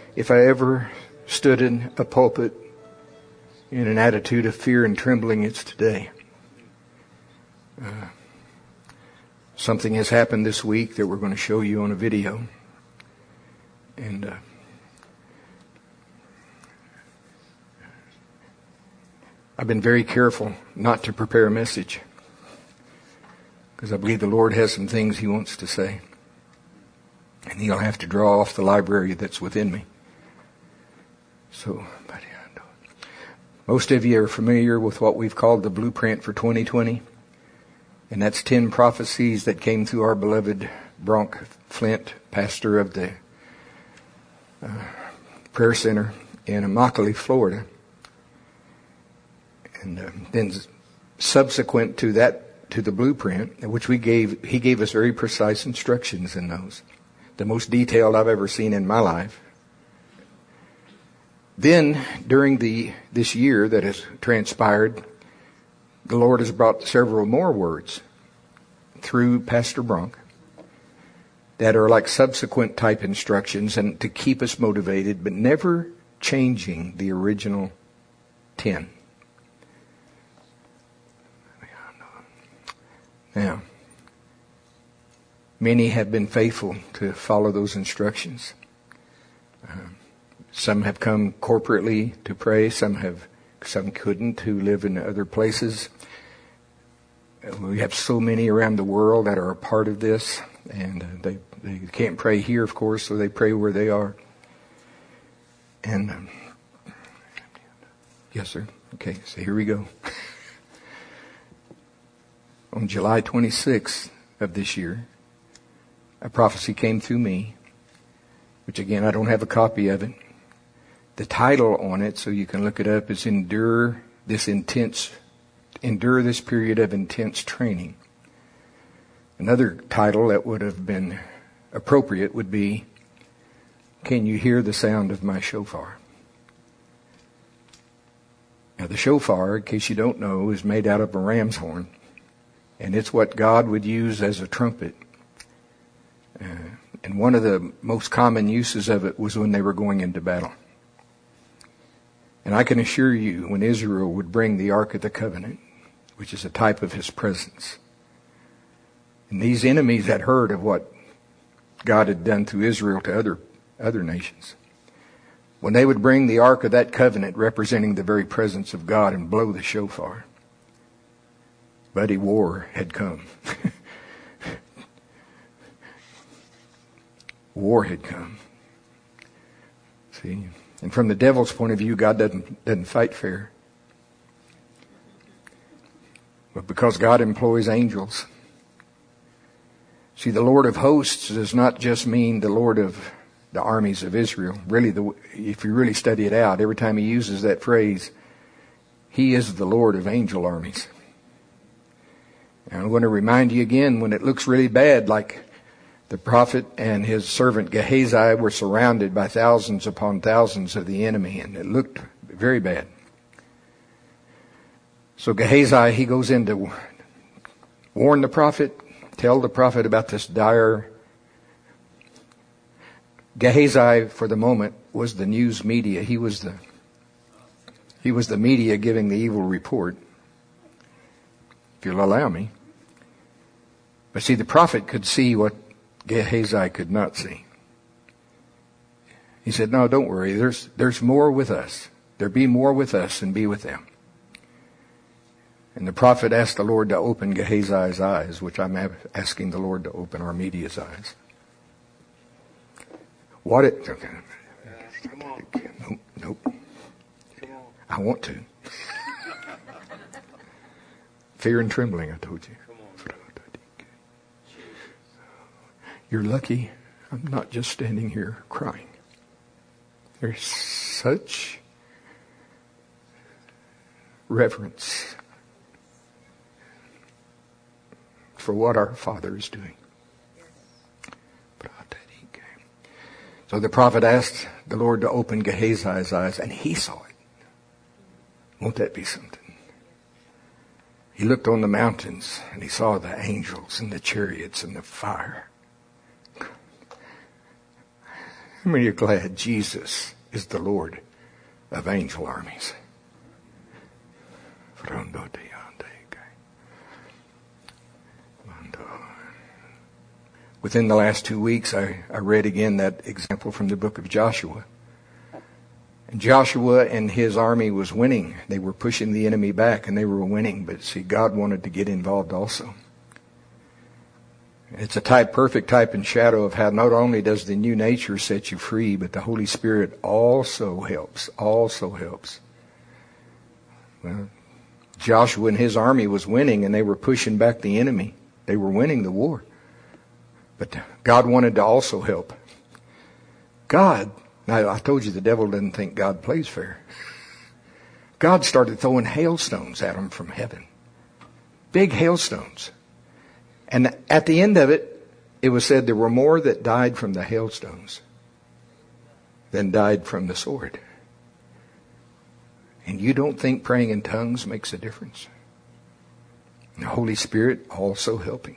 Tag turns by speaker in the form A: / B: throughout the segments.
A: If I ever stood in a pulpit in an attitude of fear and trembling, it's today. Something has happened this week that we're going to show you on a video. And I've been very careful not to prepare a message, because I believe the Lord has some things He wants to say. And He'll have to draw off the library that's within me. So, most of you are familiar with what we've called the blueprint for 2020. And that's 10 prophecies that came through our beloved Bronk Flint, pastor of the prayer center in Immokalee, Florida. And then subsequent to that, to the blueprint, which he gave us very precise instructions in those. The most detailed I've ever seen in my life. Then, during this year that has transpired, the Lord has brought several more words through Pastor Bronk that are like subsequent type instructions and to keep us motivated, but never changing the original 10. Now, many have been faithful to follow those instructions. Some have come corporately to pray. Some couldn't, who live in other places. We have so many around the world that are a part of this, and they can't pray here, of course, so they pray where they are. And yes, sir. Okay, so here we go. On July 26th of this year, a prophecy came through me, which again, I don't have a copy of it. The title on it, so you can look it up, is Endure this period of intense training. Another title that would have been appropriate would be, Can You Hear the Sound of My Shofar? Now the shofar, in case you don't know, is made out of a ram's horn. And it's what God would use as a trumpet. And one of the most common uses of it was when they were going into battle. And I can assure you, when Israel would bring the Ark of the Covenant, which is a type of His presence, and these enemies had heard of what God had done through Israel to other nations, when they would bring the Ark of that Covenant representing the very presence of God and blow the shofar, buddy, war had come. War had come. See? And from the devil's point of view, God doesn't fight fair. But because God employs angels. See, the Lord of hosts does not just mean the Lord of the armies of Israel. Really, if you really study it out, every time He uses that phrase, He is the Lord of angel armies. And I'm going to remind you again, when it looks really bad, like the prophet and his servant Gehazi were surrounded by thousands upon thousands of the enemy, and it looked very bad. So Gehazi, he goes in to warn the prophet, tell the prophet about this dire. Gehazi, for the moment, was the news media. He was the media giving the evil report, if you'll allow me. But see, the prophet could see what Gehazi could not see. He said, no, don't worry. There's more with us. There be more with us and be with them. And the prophet asked the Lord to open Gehazi's eyes, which I'm asking the Lord to open our media's eyes. Nope. I want to. Fear and trembling, I told you. You're lucky I'm not just standing here crying. There's such reverence for what our Father is doing. So the prophet asked the Lord to open Gehazi's eyes, and he saw it. Won't that be something? He looked on the mountains, and he saw the angels and the chariots and the fire. How many are glad Jesus is the Lord of angel armies? Within the last 2 weeks, I read again that example from the book of Joshua. And Joshua and his army was winning. They were pushing the enemy back and they were winning. But see, God wanted to get involved also. It's a perfect type and shadow of how not only does the new nature set you free, but the Holy Spirit also helps. Well, Joshua and his army was winning and they were pushing back the enemy. They were winning the war. But God wanted to also help. God, now I told you the devil doesn't think God plays fair. God started throwing hailstones at them from heaven. Big hailstones. And at the end of it, it was said there were more that died from the hailstones than died from the sword. And you don't think praying in tongues makes a difference? The Holy Spirit also helping.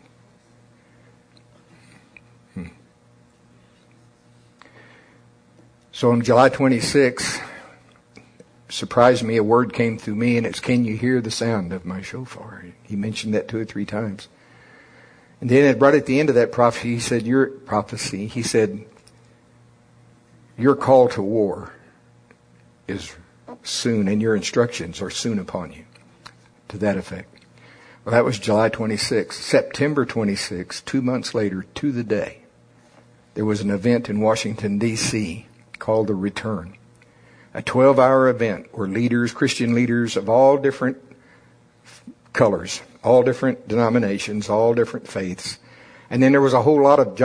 A: So on July 26th, surprised me, a word came through me, and it's, can you hear the sound of my shofar? He mentioned that 2 or 3 times. And then right at the end of that prophecy, he said, your call to war is soon, and your instructions are soon upon you. To that effect. Well, that was July 26th. September 26th, 2 months later, to the day, there was an event in Washington, D.C., called The Return. A 12-hour event where leaders, Christian leaders of all different colors, all different denominations, all different faiths. And then there was a whole lot of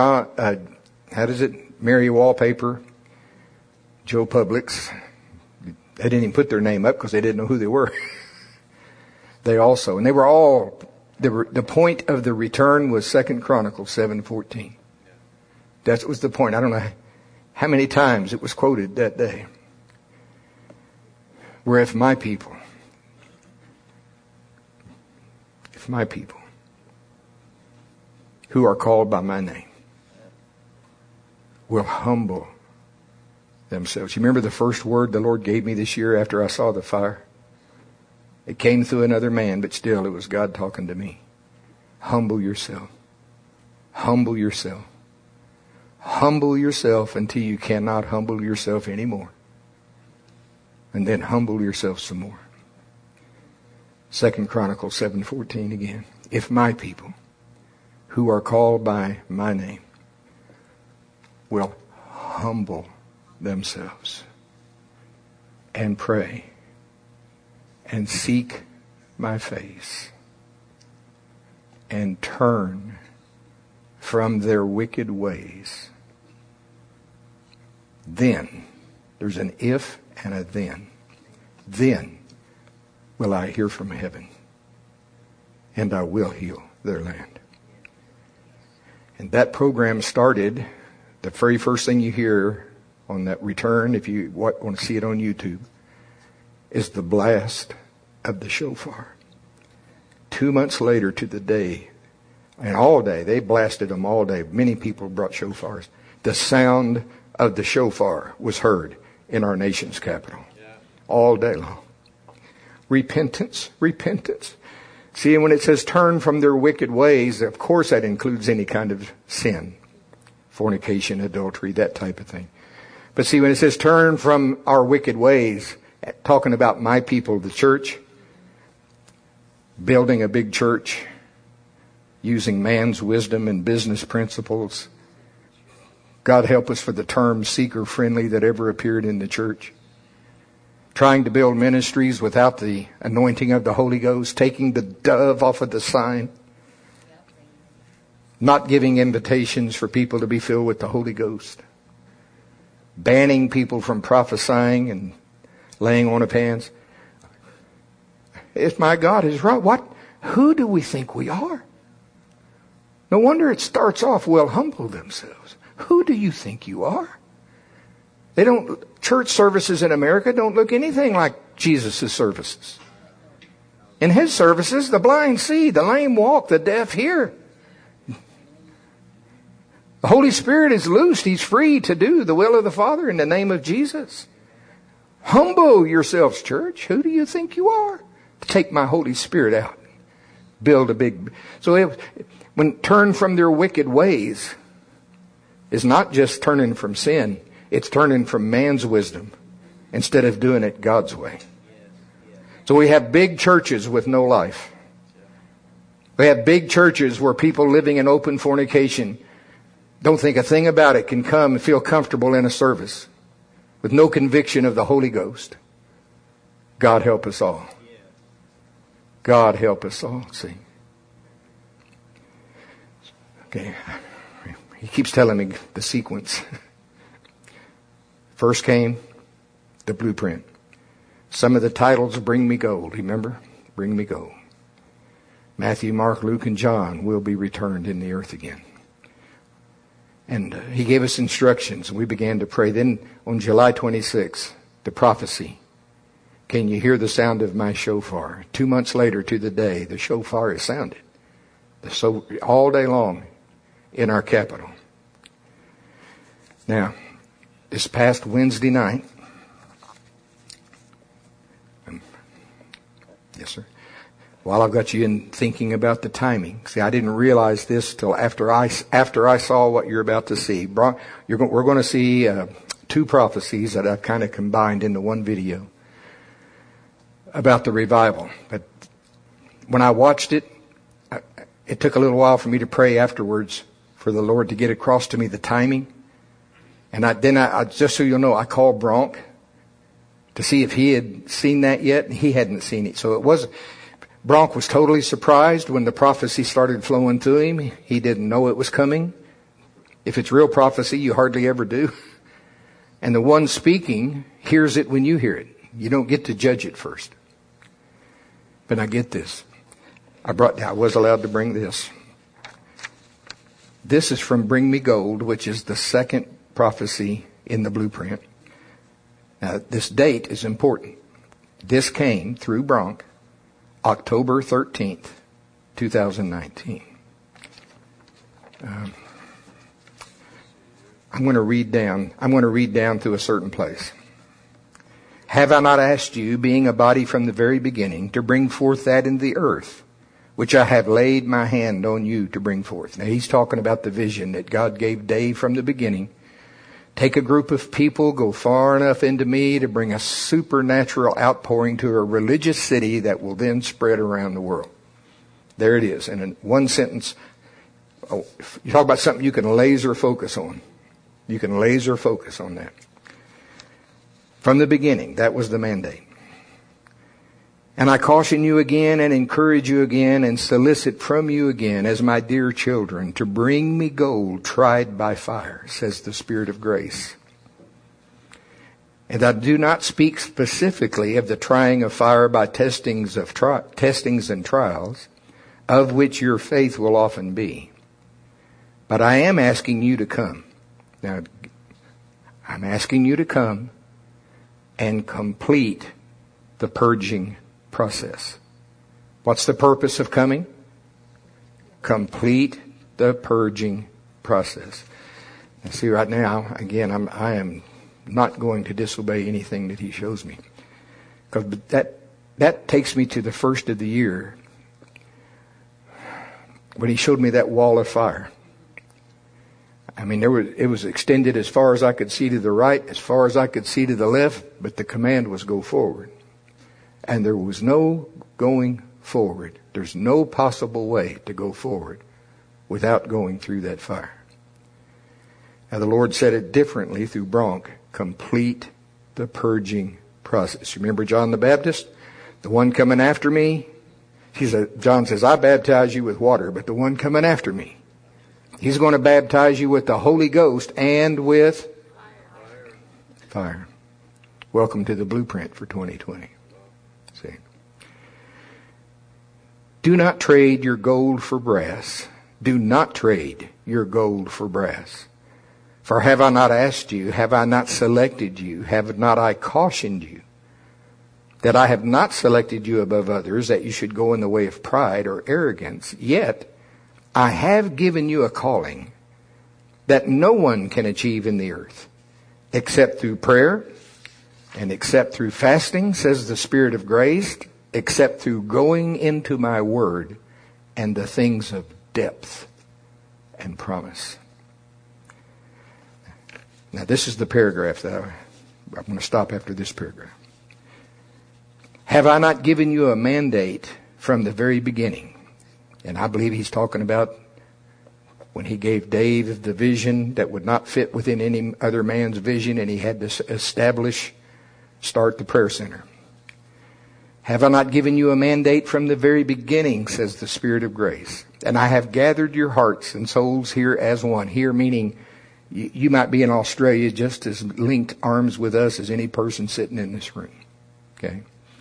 A: Mary Wallpaper, Joe Publix. They didn't even put their name up because they didn't know who they were. They also, and they were all, the point of the return was 2 Chronicles 7:14. That was the point. I don't know how many times it was quoted that day. Where if my people who are called by my name will humble themselves. You remember the first word the Lord gave me this year after I saw the fire? It came through another man, but still it was God talking to me. Humble yourself. Humble yourself. Humble yourself until you cannot humble yourself anymore. And then humble yourself some more. 2 Chronicles 7:14 again. If my people who are called by my name will humble themselves and pray and seek my face and turn from their wicked ways, then, there's an if and a then will I hear from heaven and I will heal their land. And that program started, the very first thing you hear on that return, if you want to see it on YouTube, is the blast of the shofar. 2 months later to the day, and all day, they blasted them all day. Many people brought shofars. The sound of the shofar was heard in our nation's capital. All day long. Repentance, repentance. See, when it says turn from their wicked ways, of course that includes any kind of sin. Fornication, adultery, that type of thing. But see, when it says turn from our wicked ways, talking about my people, the church, building a big church, using man's wisdom and business principles. God help us for the term seeker-friendly that ever appeared in the church. Trying to build ministries without the anointing of the Holy Ghost, taking the dove off of the sign, not giving invitations for people to be filled with the Holy Ghost, banning people from prophesying and laying on of hands. If my God is right, who do we think we are? No wonder it starts off, well, humble themselves. Who do you think you are? Church services in America don't look anything like Jesus' services. In his services, the blind see, the lame walk, the deaf hear. The Holy Spirit is loosed. He's free to do the will of the Father in the name of Jesus. Humble yourselves, church. Who do you think you are? To take my Holy Spirit out. Build a big... So when turn from their wicked ways is not just turning from sin. It's turning from man's wisdom instead of doing it God's way. So we have big churches with no life. We have big churches where people living in open fornication don't think a thing about it, can come and feel comfortable in a service with no conviction of the Holy Ghost. God help us all. God help us all. See. Okay. He keeps telling me the sequence. First came the blueprint. Some of the titles, Bring Me Gold. Remember? Bring Me Gold. Matthew, Mark, Luke, and John will be returned in the earth again. And he gave us instructions, and we began to pray. Then on July 26th, the prophecy. Can you hear the sound of my shofar? 2 months later to the day, the shofar is sounded. So all day long in our capital. Now, this past Wednesday night, yes, sir. While I've got you in thinking about the timing, see, I didn't realize this till after I saw what you're about to see. We're going to see 2 prophecies that I've kind of combined into one video about the revival. But when I watched it, it took a little while for me to pray afterwards for the Lord to get across to me the timing. And then just so you'll know, I called Bronk to see if he had seen that yet, and he hadn't seen it. So Bronk was totally surprised when the prophecy started flowing to him. He didn't know it was coming. If it's real prophecy, you hardly ever do. And the one speaking hears it when you hear it. You don't get to judge it first. But I get this. I was allowed to bring this. This is from Bring Me Gold, which is the second prophecy in the blueprint. Now, this date is important. This came through Bronk, October 13th, 2019. I'm going to read down through a certain place. Have I not asked you, being a body from the very beginning, to bring forth that in the earth, which I have laid my hand on you to bring forth? Now he's talking about the vision that God gave Dave from the beginning. Take a group of people, go far enough into me to bring a supernatural outpouring to a religious city that will then spread around the world. There it is. And in one sentence, you talk about something you can laser focus on. You can laser focus on that. From the beginning, that was the mandate. And I caution you again and encourage you again and solicit from you again, as my dear children, to bring me gold tried by fire, says the Spirit of grace. And I do not speak specifically of the trying of fire by testings and trials, of which your faith will often be. But I am asking you to come. Now, I'm asking you to come and complete the purging process. What's the purpose of coming? Complete the purging process. And see, right now, again, I am not going to disobey anything that he shows me, because that takes me to the first of the year when he showed me that wall of fire. I mean, it was extended as far as I could see to the right, as far as I could see to the left, but the command was go forward. And there was no going forward. There's no possible way to go forward without going through that fire. Now the Lord said it differently through Bronk. Complete the purging process. Remember John the Baptist? The one coming after me? John says, I baptize you with water, but the one coming after me, he's going to baptize you with the Holy Ghost and with fire. Welcome to the blueprint for 2020. See. Do not trade your gold for brass. Do not trade your gold for brass. For have I not asked you, have I not selected you, have not I cautioned you, that I have not selected you above others, that you should go in the way of pride or arrogance? Yet I have given you a calling that no one can achieve in the earth except through prayer and except through fasting, says the Spirit of grace, except through going into my word and the things of depth and promise. Now this is the paragraph that I'm going to stop after this paragraph. Have I not given you a mandate from the very beginning? And I believe he's talking about when he gave Dave the vision that would not fit within any other man's vision, and he had to start the prayer center. Have I not given you a mandate from the very beginning, says the Spirit of grace? And I have gathered your hearts and souls here as one. Here meaning you might be in Australia just as linked arms with us as any person sitting in this room. Okay?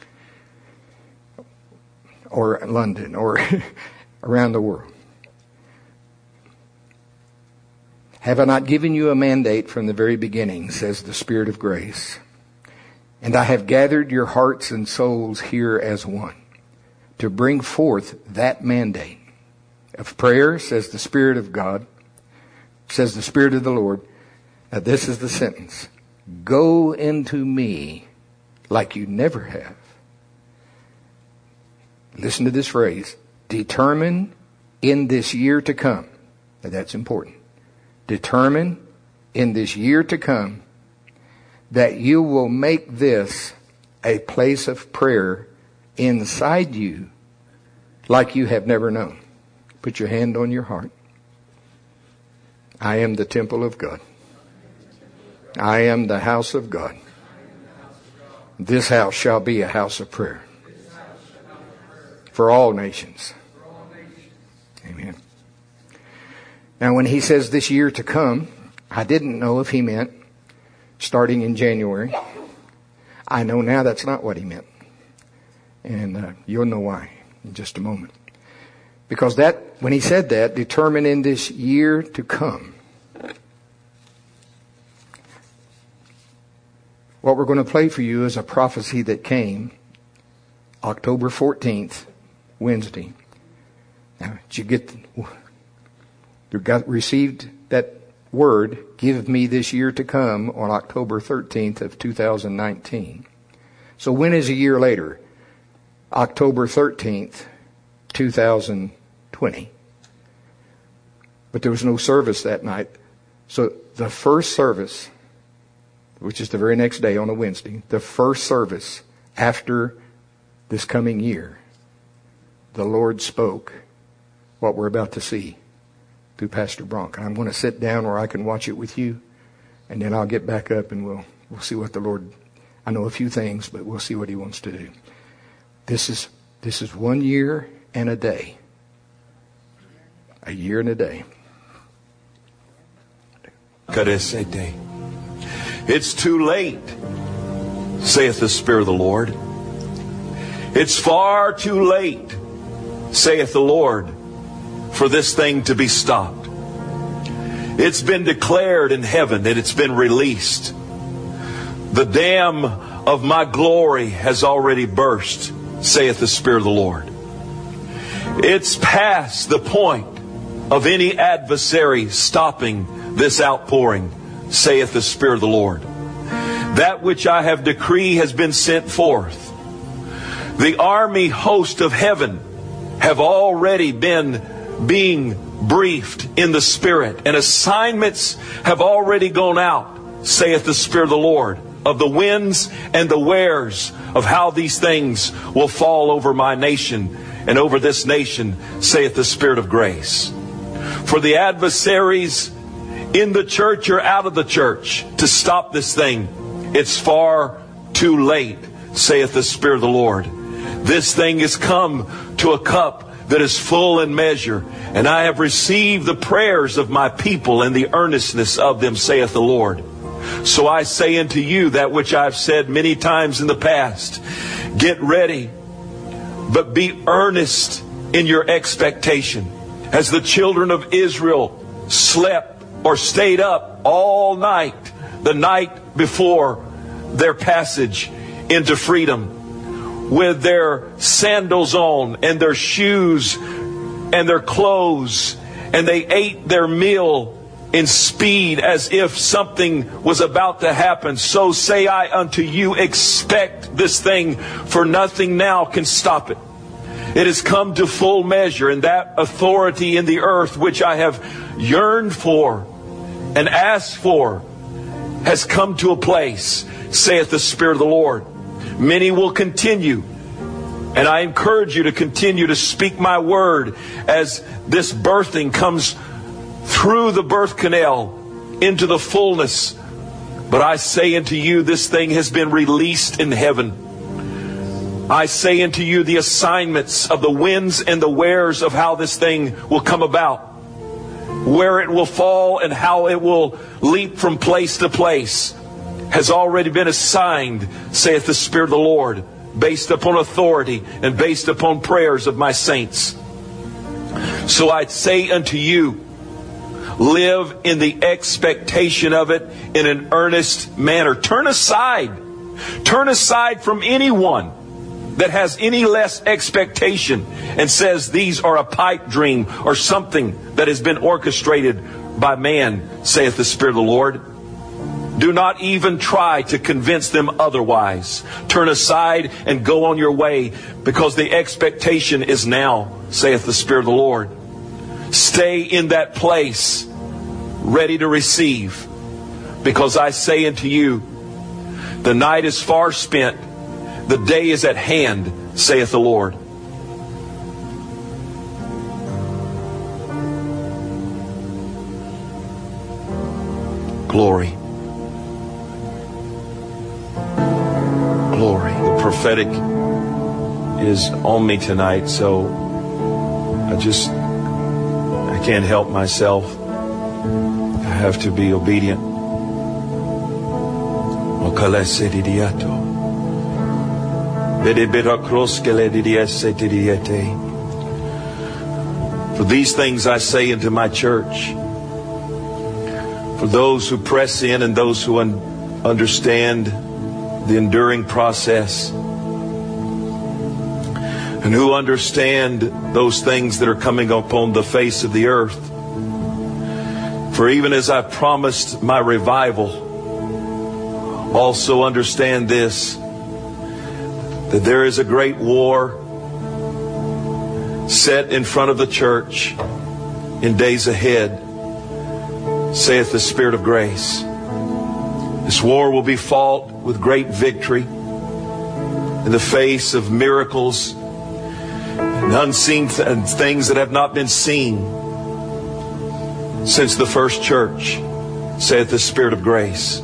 A: Or London, or around the world. Have I not given you a mandate from the very beginning, says the Spirit of grace? And I have gathered your hearts and souls here as one to bring forth that mandate of prayer, says the Spirit of God, says the Spirit of the Lord. Now this is the sentence. Go into me like you never have. Listen to this phrase. Determine in this year to come. Now that's important. Determine in this year to come that you will make this a place of prayer inside you like you have never known. Put your hand on your heart. I am the temple of God. I am the house of God. This house shall be a house of prayer for all nations. Amen. Now when he says this year to come, I didn't know if he meant starting in January. I know now that's not what he meant. And you'll know why in just a moment. Because when he said that, determine in this year to come. What we're going to play for you is a prophecy that came October 14th, Wednesday. Now, did you received that word, give me this year to come, on October 13th of 2019. So when is a year later? October 13th, 2020. But there was no service that night. So the first service, which is the very next day on a Wednesday, the first service after this coming year, the Lord spoke what we're about to see through Pastor Bronk. I'm going to sit down where I can watch it with you, and then I'll get back up and we'll see what the Lord, I know a few things, but we'll see what he wants to do. This is 1 year and a day. A year and a day.
B: It's too late, saith the Spirit of the Lord. It's far too late, saith the Lord, for this thing to be stopped. It's been declared in heaven that it's been released. The dam of my glory has already burst, saith the Spirit of the Lord. It's past the point of any adversary stopping this outpouring, saith the Spirit of the Lord. That which I have decreed has been sent forth. The army host of heaven have already been being briefed in the Spirit, and assignments have already gone out, saith the Spirit of the Lord, of the winds and the wares of how these things will fall over my nation and over this nation, saith the Spirit of grace. For the adversaries in the church or out of the church to stop this thing, it's far too late, saith the Spirit of the Lord. This thing has come to a cup that is full in measure, and I have received the prayers of my people and the earnestness of them, saith the Lord. So I say unto you that which I've said many times in the past, get ready, but be earnest in your expectation. As the children of Israel slept or stayed up all night, the night before their passage into freedom, with their sandals on and their shoes and their clothes, and they ate their meal in speed as if something was about to happen. So say I unto you, expect this thing, for nothing now can stop it. It has come to full measure, and that authority in the earth which I have yearned for and asked for has come to a place, saith the Spirit of the Lord. Many will continue, and I encourage you to continue to speak my word as this birthing comes through the birth canal into the fullness. But I say unto you, this thing has been released in heaven. I say unto you the assignments of the winds and the wares of how this thing will come about, where it will fall and how it will leap from place to place, has already been assigned, saith the Spirit of the Lord, based upon authority and based upon prayers of my saints. So I say unto you, live in the expectation of it in an earnest manner. Turn aside from anyone that has any less expectation and says these are a pipe dream or something that has been orchestrated by man, saith the Spirit of the Lord. Do not even try to convince them otherwise. Turn aside and go on your way, because the expectation is now, saith the Spirit of the Lord. Stay in that place, ready to receive, because I say unto you, the night is far spent, the day is at hand, saith the Lord. Glory. Glory. The prophetic is on me tonight, so I can't help myself. I have to be obedient. For these things I say unto my church, for those who press in and those who understand the enduring process, and who understand those things that are coming upon the face of the earth. For even as I promised my revival, also understand this, that there is a great war set in front of the church in days ahead, saith the Spirit of grace. This war will be fought with great victory in the face of miracles and unseen things that have not been seen since the first church, saith the Spirit of grace.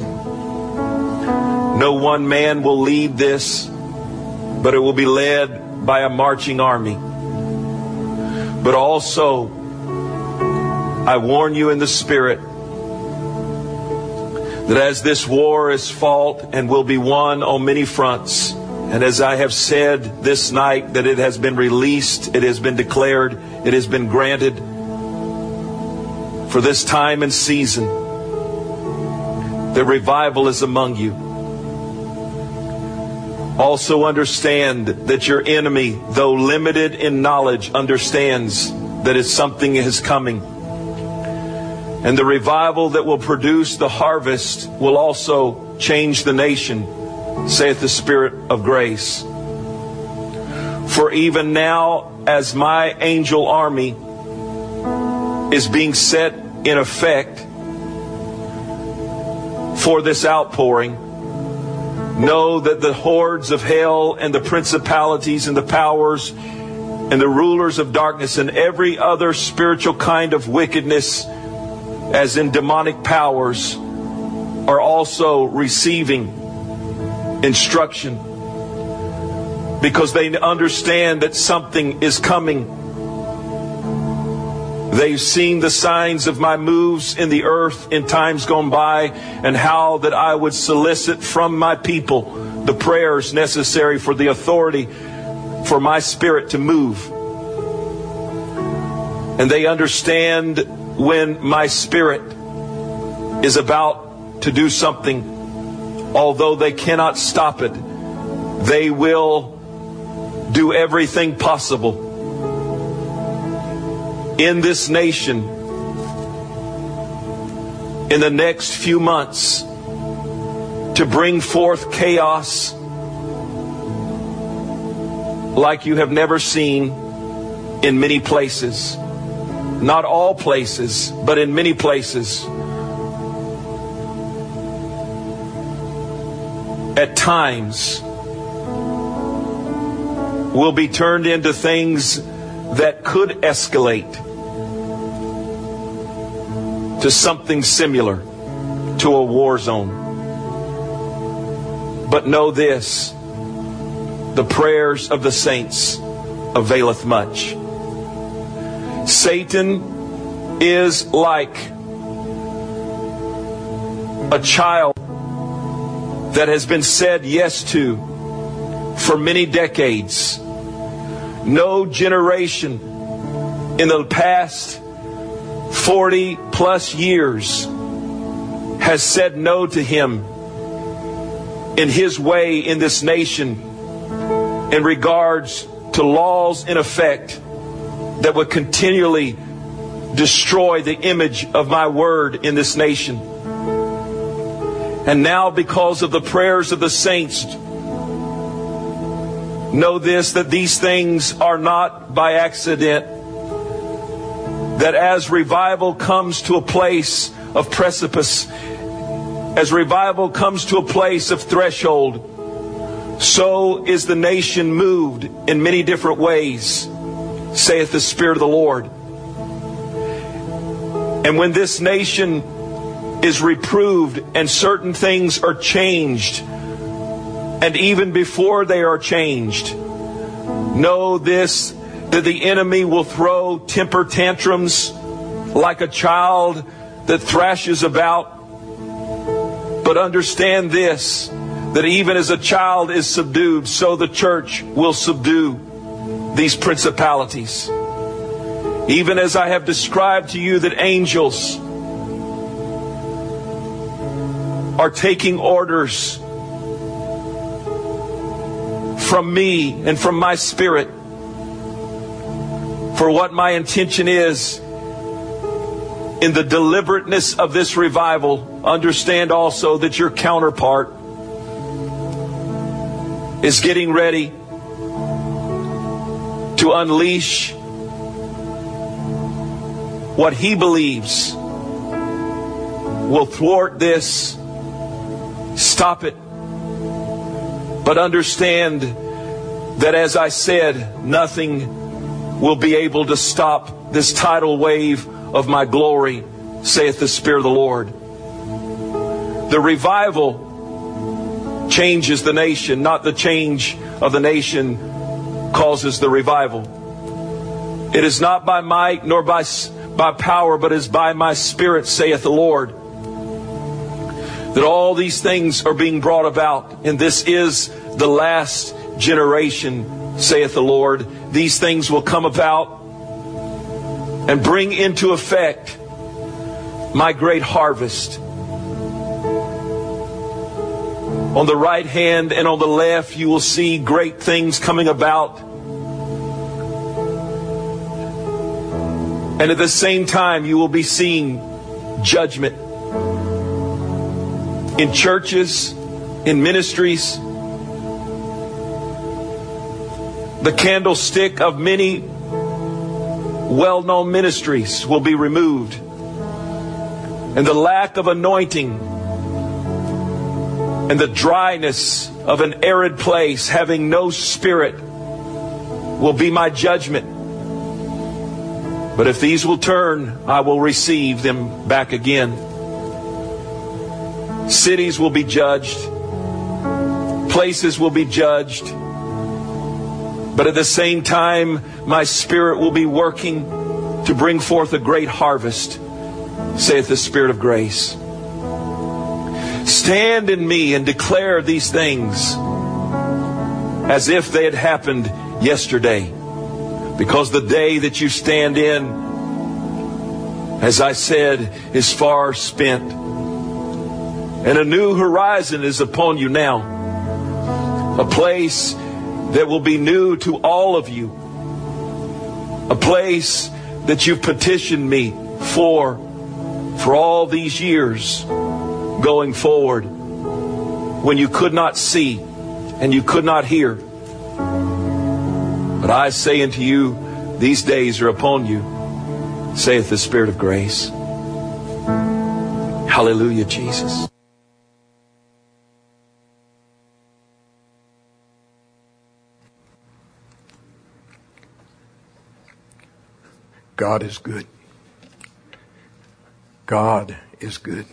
B: No one man will lead this, but it will be led by a marching army. But also, I warn you in the Spirit that as this war is fought and will be won on many fronts, and as I have said this night, that it has been released, it has been declared, it has been granted for this time and season, the revival is among you. Also understand that your enemy, though limited in knowledge, understands that something is coming. And the revival that will produce the harvest will also change the nation, saith the Spirit of grace. For even now, as my angel army is being set in effect for this outpouring, know that the hordes of hell and the principalities and the powers and the rulers of darkness and every other spiritual kind of wickedness, as in demonic powers, are also receiving instruction, because they understand that something is coming. They've seen the signs of my moves in the earth in times gone by, and how that I would solicit from my people the prayers necessary for the authority for my spirit to move. And they understand when my spirit is about to do something, although they cannot stop it, they will do everything possible in this nation in the next few months to bring forth chaos like you have never seen in many places. Not all places, but in many places. At times will be turned into things that could escalate to something similar to a war zone. But know this, the prayers of the saints availeth much. Satan is like a child that has been said yes to for many decades. No generation in the past 40 plus years has said no to him in his way in this nation in regards to laws in effect that would continually destroy the image of my word in this nation. And now, because of the prayers of the saints, know this, that these things are not by accident. That as revival comes to a place of precipice, as revival comes to a place of threshold, so is the nation moved in many different ways, saith the Spirit of the Lord. And when this nation is reproved and certain things are changed, and even before they are changed, know this, that the enemy will throw temper tantrums like a child that thrashes about. But understand this, that even as a child is subdued, so the church will subdue these principalities. Even as I have described to you that angels are taking orders from me and from my spirit for what my intention is in the deliberateness of this revival. Understand also that your counterpart is getting ready to unleash what he believes will thwart this. Stop it. But understand that, as I said, nothing will be able to stop this tidal wave of my glory, saith the Spirit of the Lord. The revival changes the nation, not the change of the nation causes the revival. It is not by might nor by power, but is by my Spirit, saith the Lord, that all these things are being brought about. And this is the last generation, saith the Lord. These things will come about and bring into effect my great harvest. On the right hand and on the left, you will see great things coming about. And at the same time, you will be seeing judgment in churches, in ministries. The candlestick of many well-known ministries will be removed. And the lack of anointing and the dryness of an arid place, having no spirit, will be my judgment. But if these will turn, I will receive them back again. Cities will be judged. Places will be judged. But at the same time, my Spirit will be working to bring forth a great harvest, saith the Spirit of grace. Stand in me and declare these things as if they had happened yesterday. Because the day that you stand in, as I said, is far spent. And a new horizon is upon you now. A place that will be new to all of you. A place that you've petitioned me for for all these years going forward when you could not see and you could not hear. But I say unto you, these days are upon you, saith the Spirit of grace. Hallelujah, Jesus.
A: God is good. God is good.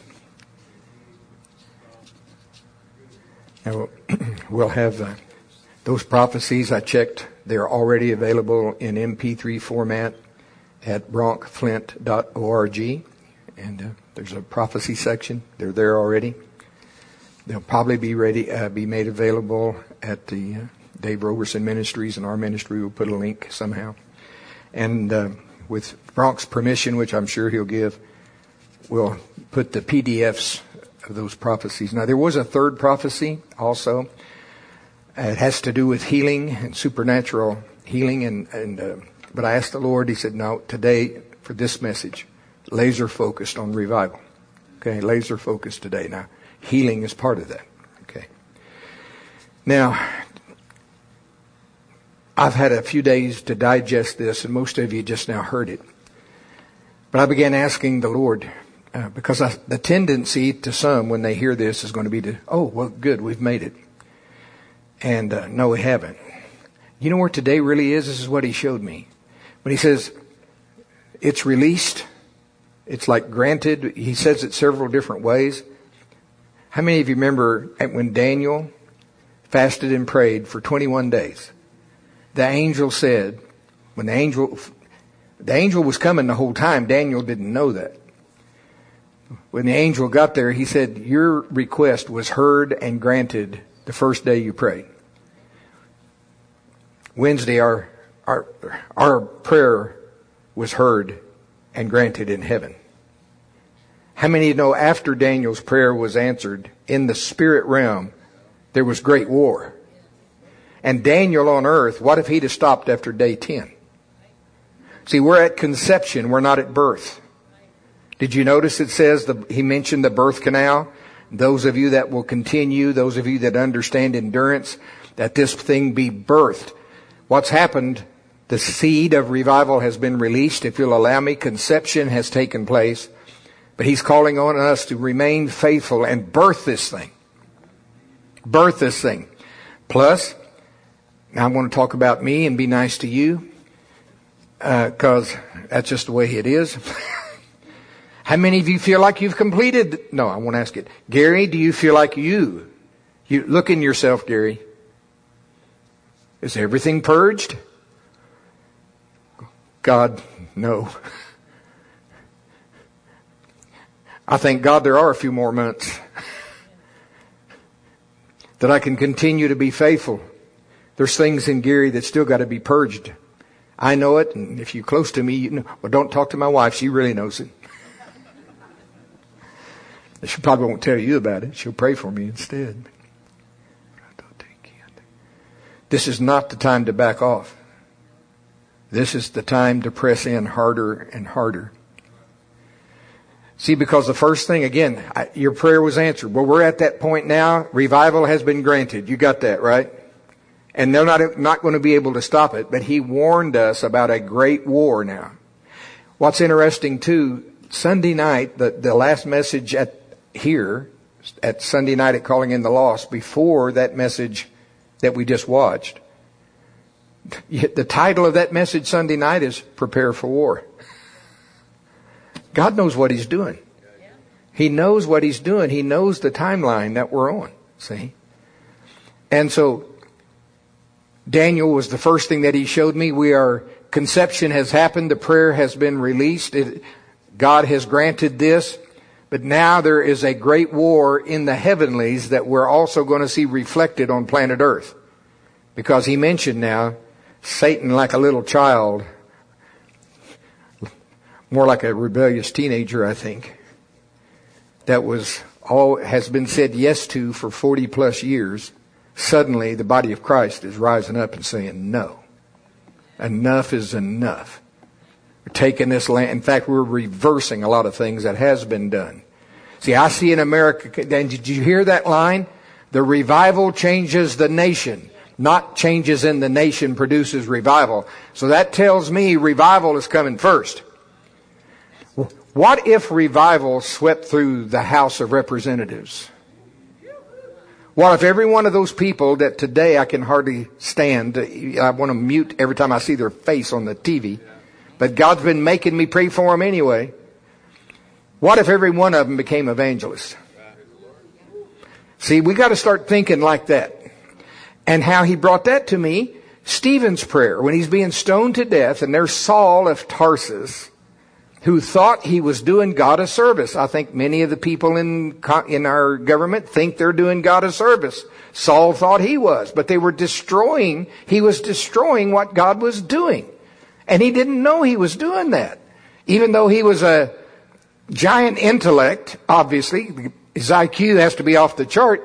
A: Now, we'll have those prophecies. I checked. They're already available in MP3 format at bronkflint.org. And there's a prophecy section. They're there already. They'll probably be made available at the Dave Roberson Ministries, and our ministry will put a link somehow. And with Bronk's permission, which I'm sure he'll give, we'll put the PDFs of those prophecies. Now, there was a third prophecy also. It has to do with healing and supernatural healing. But I asked the Lord, He said, no, today for this message, laser focused on revival. Okay, laser focused today. Now, healing is part of that. Okay. Now, I've had a few days to digest this, and most of you just now heard it. But I began asking the Lord, because the tendency to some when they hear this is going to be to, oh, well, good, we've made it. And no, we haven't. You know where today really is? This is what He showed me. When He says, it's released, it's like granted. He says it several different ways. How many of you remember when Daniel fasted and prayed for 21 days? The angel said, when the angel was coming the whole time, Daniel didn't know that. When the angel got there, he said, your request was heard and granted the first day you prayed. Wednesday, our prayer was heard and granted in heaven. How many know after Daniel's prayer was answered, in the spirit realm, there was great war? And Daniel on earth, what if he'd have stopped after day 10? See, we're at conception, we're not at birth. Did you notice it says, he mentioned the birth canal? Those of you that will continue, those of you that understand endurance, that this thing be birthed. What's happened, the seed of revival has been released. If you'll allow me, conception has taken place. But He's calling on us to remain faithful and birth this thing. Birth this thing. Plus, now I want to talk about me and be nice to you, because that's just the way it is. How many of you feel like you've completed? No, I won't ask it. Gary, do you feel like you look in yourself, Gary? Is everything purged? God, no. I thank God there are a few more months that I can continue to be faithful. There's things in Gary that still got to be purged. I know it, and if you're close to me, you know. Well, don't talk to my wife. She really knows it. She probably won't tell you about it. She'll pray for me instead. This is not the time to back off. This is the time to press in harder and harder. See, because the first thing, again, your prayer was answered. Well, we're at that point now. Revival has been granted. You got that, right? And they're not going to be able to stop it. But He warned us about a great war now. What's interesting, too, Sunday night, the last message at Sunday night at Calling in the Lost, before that message that we just watched, the title of that message Sunday night is Prepare for War. God knows what He's doing. He knows what He's doing. He knows the timeline that we're on. See? And so, Daniel was the first thing that he showed me. Conception has happened. The prayer has been released. God has granted this. But now there is a great war in the heavenlies that we're also going to see reflected on planet Earth. Because he mentioned now, Satan like a little child, more like a rebellious teenager, I think, that has been said yes to for 40 plus years. Suddenly the body of Christ is rising up and saying, no, enough is enough. We're taking this land. In fact, we're reversing a lot of things that has been done. See, I see in America, and did you hear that line? The revival changes the nation. Not changes in the nation produces revival. So that tells me revival is coming first. What if revival swept through the House of Representatives? What if every one of those people that today I can hardly stand, I want to mute every time I see their face on the TV, but God's been making me pray for them anyway. What if every one of them became evangelists? See, we got to start thinking like that. And how he brought that to me, Stephen's prayer, when he's being stoned to death, and there's Saul of Tarsus, who thought he was doing God a service. I think many of the people in our government think they're doing God a service. Saul thought he was, but he was destroying what God was doing. And he didn't know he was doing that. Even though he was a giant intellect, obviously, his IQ has to be off the chart.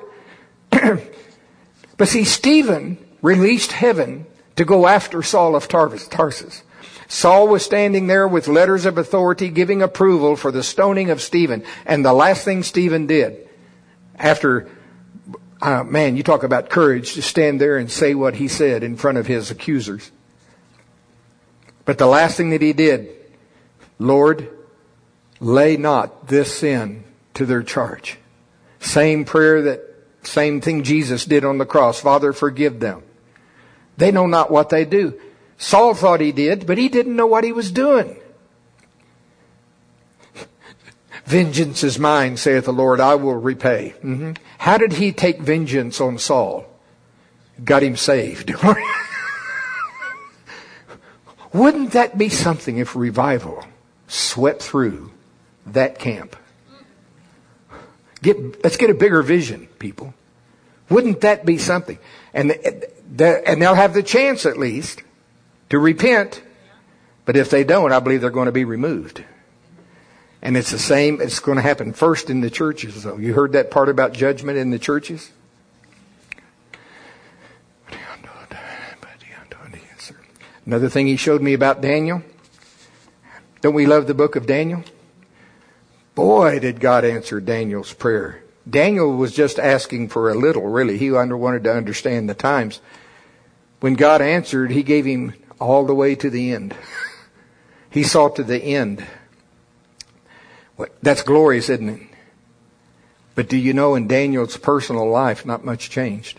A: But see, Stephen released heaven to go after Saul of Tarsus. Saul was standing there with letters of authority giving approval for the stoning of Stephen. And the last thing Stephen did, after, man, you talk about courage to stand there and say what he said in front of his accusers. But the last thing that he did, Lord, lay not this sin to their charge. Same thing Jesus did on the cross. Father, forgive them. They know not what they do. Saul thought he did, but he didn't know what he was doing. Vengeance is mine, saith the Lord, I will repay. How did he take vengeance on Saul? Got him saved. Wouldn't that be something if revival swept through that camp? Let's get a bigger vision, people. Wouldn't that be something? And they'll have the chance at least to repent. But if they don't, I believe they're going to be removed. And it's the same. It's going to happen first in the churches, though. You heard that part about judgment in the churches? Another thing he showed me about Daniel. Don't we love the book of Daniel? Boy, did God answer Daniel's prayer. Daniel was just asking for a little, really. He wanted to understand the times. When God answered, he gave him all the way to the end. He saw to the end. That's glorious, isn't it? But do you know, in Daniel's personal life, not much changed.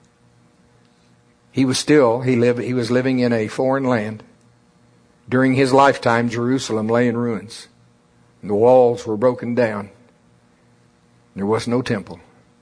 A: He was living in a foreign land. During his lifetime, Jerusalem lay in ruins. The walls were broken down. There was no temple.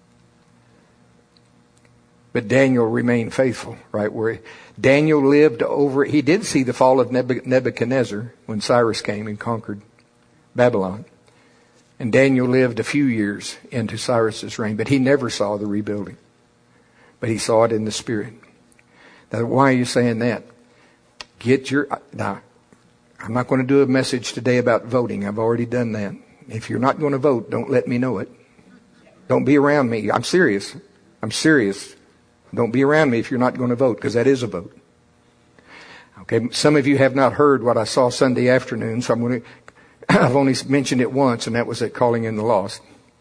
A: But Daniel remained faithful, right where Daniel lived over. He did see the fall of Nebuchadnezzar when Cyrus came and conquered Babylon. And Daniel lived a few years into Cyrus's reign, but he never saw the rebuilding. But he saw it in the spirit. Now, why are you saying that? Now, I'm not going to do a message today about voting. I've already done that. If you're not going to vote, don't let me know it. Don't be around me. I'm serious. Don't be around me if you're not going to vote, because that is a vote. Okay, some of you have not heard what I saw Sunday afternoon, so I've only mentioned it once, and that was at Calling in the Lost.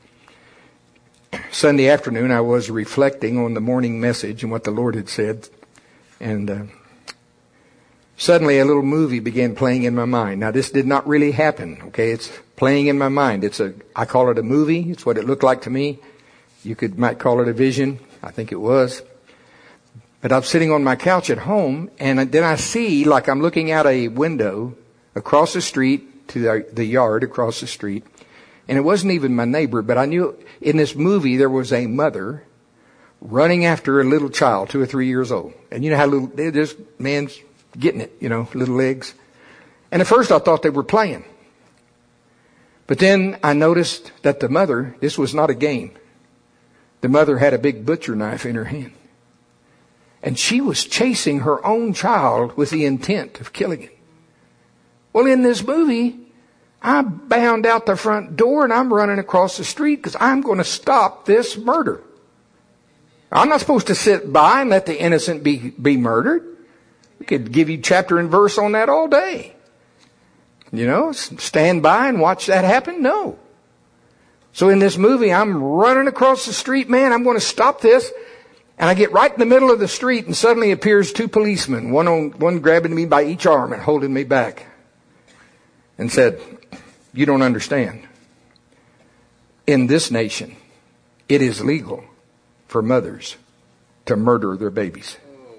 A: Sunday afternoon, I was reflecting on the morning message and what the Lord had said, and suddenly a little movie began playing in my mind. Now, this did not really happen, okay? It's playing in my mind. I call it a movie. It's what it looked like to me. You might call it a vision. I think it was. But I'm sitting on my couch at home, and then I see, like I'm looking out a window across the street to the yard across the street. And it wasn't even my neighbor, but I knew in this movie there was a mother running after a little child, 2 or 3 years old. And you know how this man's getting it, little legs. And at first I thought they were playing. But then I noticed that the mother, this was not a game. The mother had a big butcher knife in her hand. And she was chasing her own child with the intent of killing it. Well, in this movie, I bound out the front door and I'm running across the street because I'm going to stop this murder. I'm not supposed to sit by and let the innocent be murdered. We could give you chapter and verse on that all day. stand by and watch that happen? No. So in this movie, I'm running across the street, man, I'm going to stop this. And I get right in the middle of the street and suddenly appears two policemen, one grabbing me by each arm and holding me back. And said, you don't understand. In this nation, it is legal for mothers to murder their babies.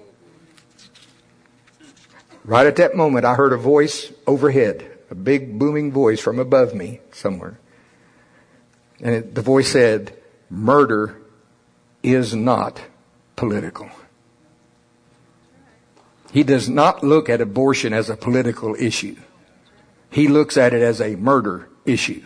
A: Right at that moment, I heard a voice overhead, a big booming voice from above me somewhere. And the voice said, murder is not political. He does not look at abortion as a political issue. He looks at it as a murder issue.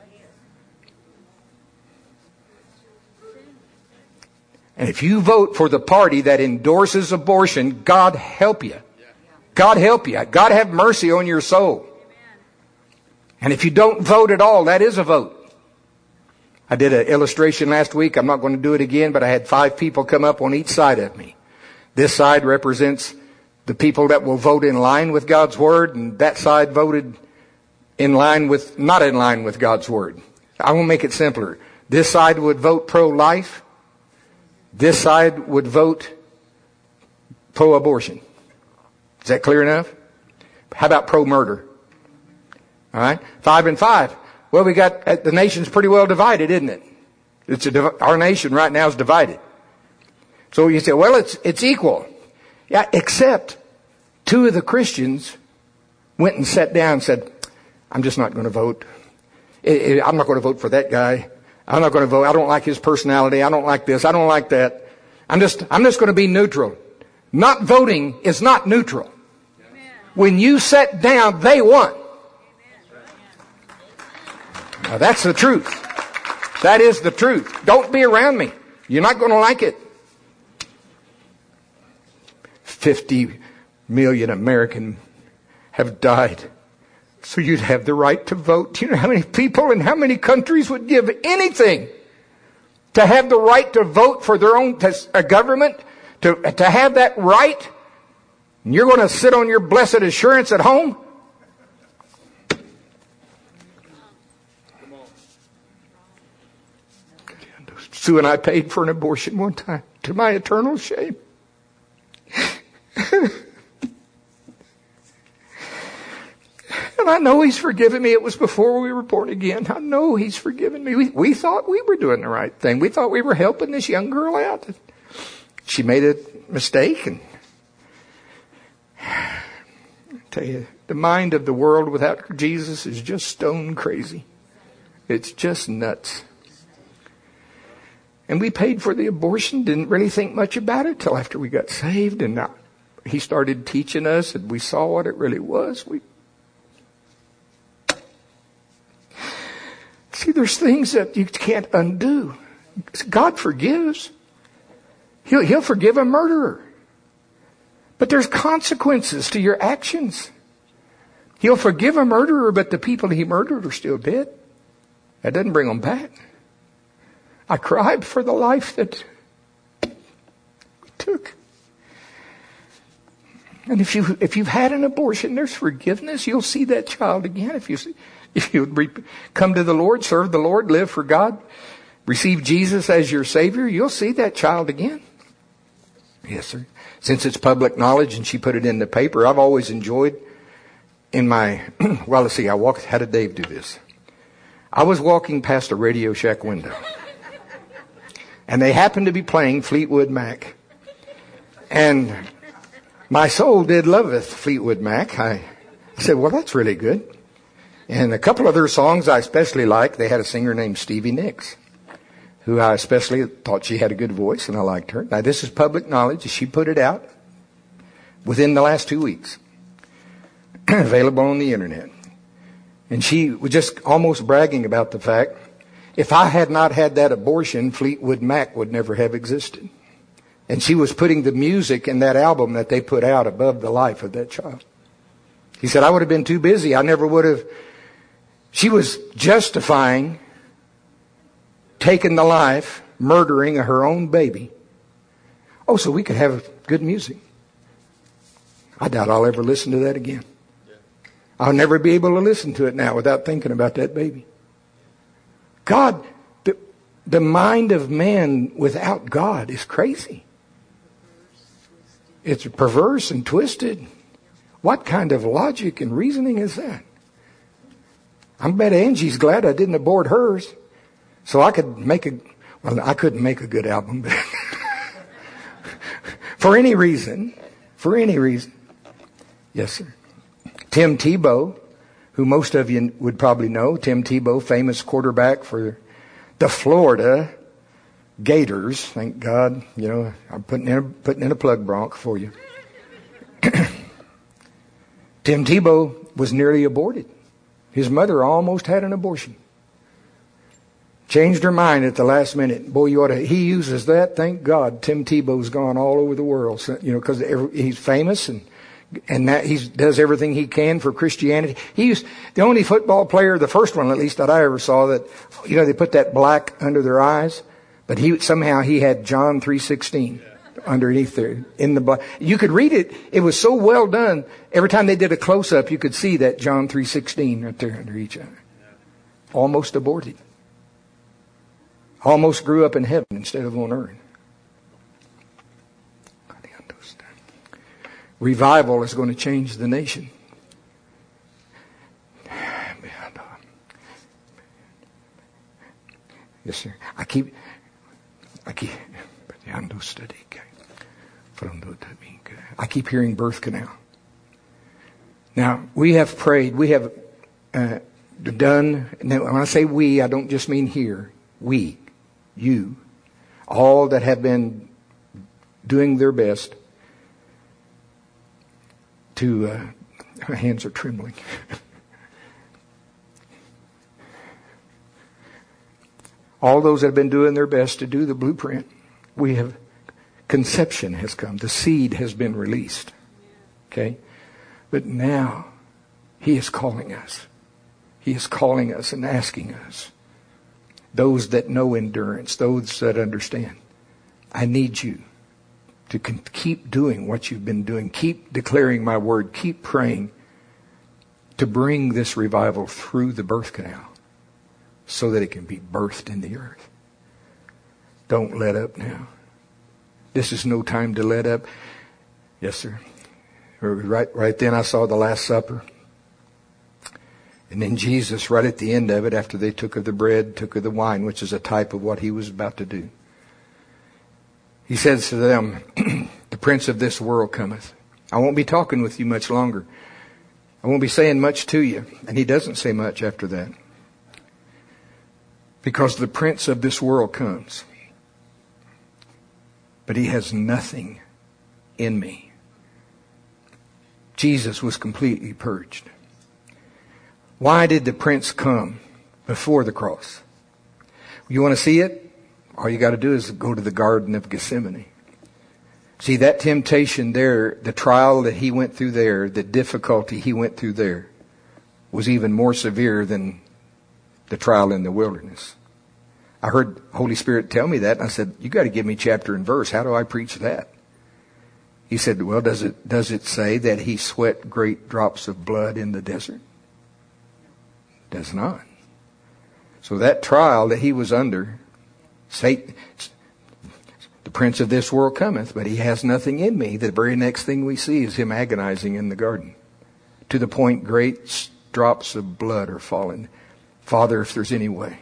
A: And if you vote for the party that endorses abortion, God help you. God help you. God have mercy on your soul. And if you don't vote at all, that is a vote. I did an illustration last week. I'm not going to do it again, but I had 5 people come up on each side of me. This side represents the people that will vote in line with God's Word, and that side voted not in line with God's Word. I will make it simpler. This side would vote pro-life. This side would vote pro-abortion. Is that clear enough? How about pro-murder? All right? 5 and 5. Well, the nation's pretty well divided, isn't it? Our nation right now is divided. So you say, well, it's equal. Yeah, except 2 of the Christians went and sat down and said, I'm just not going to vote. I'm not going to vote for that guy. I'm not going to vote. I don't like his personality. I don't like this. I don't like that. I'm just going to be neutral. Not voting is not neutral. Amen. When you sat down, they won. Now that's the truth. That is the truth. Don't be around me. You're not going to like it. 50 million Americans have died. So you'd have the right to vote. Do you know how many people in how many countries would give anything to have the right to vote for their own government? To have that right? And you're going to sit on your blessed assurance at home? Sue and I paid for an abortion one time, to my eternal shame. And I know He's forgiven me. It was before we were born again. I know He's forgiven me. We thought we were doing the right thing. We thought we were helping this young girl out. She made a mistake. And I tell you, the mind of the world without Jesus is just stone crazy. It's just nuts. And we paid for the abortion, didn't really think much about it till after we got saved. And He started teaching us and we saw what it really was. See, there's things that you can't undo. God forgives. He'll forgive a murderer. But there's consequences to your actions. He'll forgive a murderer, but the people he murdered are still dead. That doesn't bring them back. I cried for the life that we took. And if you've had an abortion, there's forgiveness. You'll see that child again. If you come to the Lord, serve the Lord, live for God, receive Jesus as your Savior, you'll see that child again. Yes, sir. Since it's public knowledge and she put it in the paper, I've always enjoyed in my, well, let's see, how did Dave do this? I was walking past a Radio Shack window and they happened to be playing Fleetwood Mac. And my soul did loveth Fleetwood Mac. I said, well, that's really good. And a couple of their songs I especially liked. They had a singer named Stevie Nicks, who I especially thought she had a good voice, and I liked her. Now, this is public knowledge. She put it out within the last 2 weeks, available on the internet. And she was just almost bragging about the fact, if I had not had that abortion, Fleetwood Mac would never have existed. And she was putting the music in that album that they put out above the life of that child. He said, I would have been too busy. I never would have. She was justifying taking the life, murdering her own baby. Oh, so we could have good music. I doubt I'll ever listen to that again. I'll never be able to listen to it now without thinking about that baby. God, the mind of man without God is crazy. It's perverse and twisted. What kind of logic and reasoning is that? I bet Angie's glad I didn't abort hers. So I could I couldn't make a good album. But for any reason. Yes, sir. Tim Tebow, who most of you would probably know. Tim Tebow, famous quarterback for the Florida Gators. Thank God. You know, I'm putting in a plug bronc for you. Tim Tebow was nearly aborted. His mother almost had an abortion. Changed her mind at the last minute. Boy, he uses that. Thank God Tim Tebow's gone all over the world. So, you know, because he's famous and that he does everything he can for Christianity. He's the only football player, the first one at least that I ever saw, that, you know, they put that black under their eyes, but he had John 3:16 underneath there in the black. You could read it. It was so well done. Every time they did a close up, you could see that John 3:16 right there under each eye. Almost aborted. Almost grew up in heaven instead of on earth. Revival is going to change the nation. Yes, sir. I keep hearing birth canal. Now, we have prayed. We have done. Now, when I say we, I don't just mean here. We, you, all that have been doing their best to, my hands are trembling. All those that have been doing their best to do the blueprint, conception has come. The seed has been released. Okay? But now, He is calling us. He is calling us and asking us. Those that know endurance, those that understand. I need you to keep doing what you've been doing. Keep declaring my word. Keep praying to bring this revival through the birth canal so that it can be birthed in the earth. Don't let up now. This is no time to let up. Yes, sir. Right then I saw the Last Supper. And then Jesus, right at the end of it, after they took of the bread, took of the wine, which is a type of what He was about to do. He says to them, the prince of this world cometh. I won't be talking with you much longer. I won't be saying much to you. And He doesn't say much after that. Because the prince of this world comes. But he has nothing in me. Jesus was completely purged. Why did the prince come before the cross? You want to see it? All you got to do is go to the Garden of Gethsemane. See, that temptation there, the trial that He went through there, the difficulty He went through there, was even more severe than the trial in the wilderness. I heard Holy Spirit tell me that, and I said, you got to give me chapter and verse. How do I preach that? He said, well, does it say that He sweat great drops of blood in the desert? It does not. So that trial that He was under, Satan, the prince of this world cometh, but he has nothing in me. The very next thing we see is Him agonizing in the garden. To the point great drops of blood are falling. Father, if there's any way,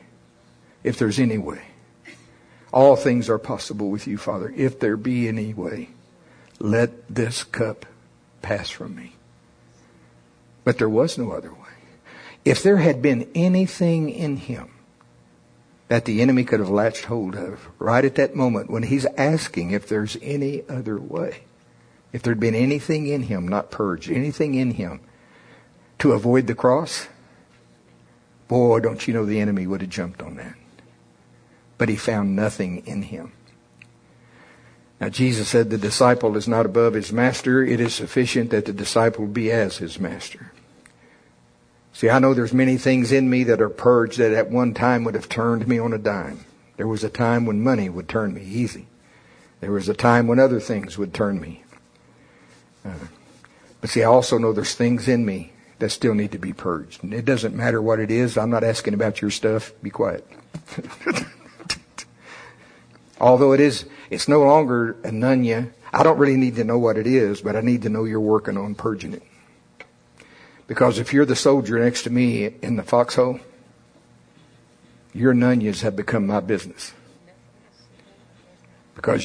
A: all things are possible with you, Father. If there be any way, let this cup pass from me. But there was no other way. If there had been anything in Him that the enemy could have latched hold of right at that moment when He's asking if there's any other way, if there'd been anything in Him not purged, anything in Him to avoid the cross, boy, don't you know the enemy would have jumped on that. But He found nothing in Him. Now Jesus said the disciple is not above his master. It is sufficient that the disciple be as his master. See, I know there's many things in me that are purged that at one time would have turned me on a dime. There was a time when money would turn me easy. There was a time when other things would turn me. But see, I also know there's things in me that still need to be purged. And it doesn't matter what it is. I'm not asking about your stuff. Be quiet. Although it's no longer a nunya. I don't really need to know what it is, but I need to know you're working on purging it. Because if you're the soldier next to me in the foxhole, your nunyas have become my business. Because